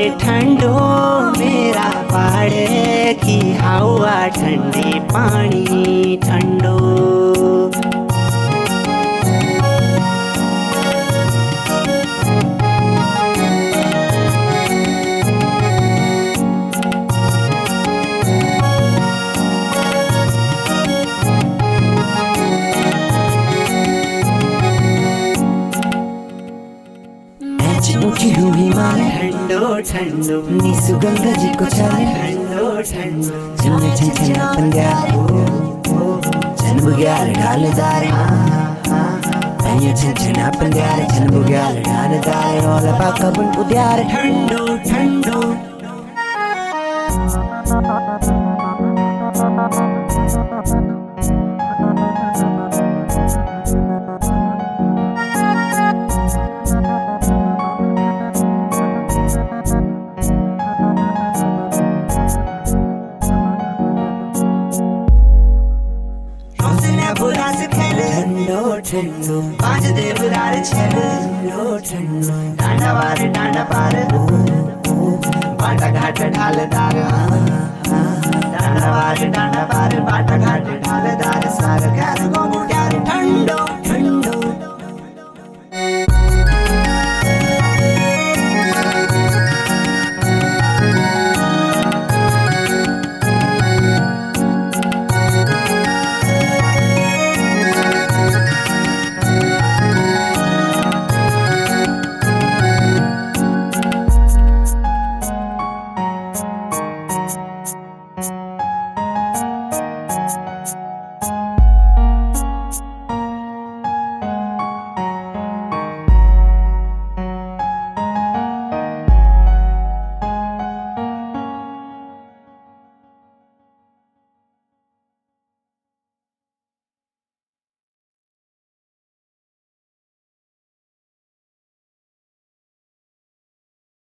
ठंडो मेरा पाड़े की हवा ठंडी पानी ठंडो। ऊंची हुई हिमालय ठंडो ठंडो नी सुगंध जी को चाले ठंडो ठंडो चुने छन पंगार छन बुग्याल ढालदार अये छन पंगार छन बुग्याल ढालदार ओला पाका बुन उद्यार ठंडो ठंडो ठंडो ठंडो पांच देवदार छेल ठंडो ठंडो डांडा वार डांडा पार बाटा घाट ढालदार डांडा वार डांडा पार बाटा घाट ढालदार सार घाट गोमुट्यार ठंडो।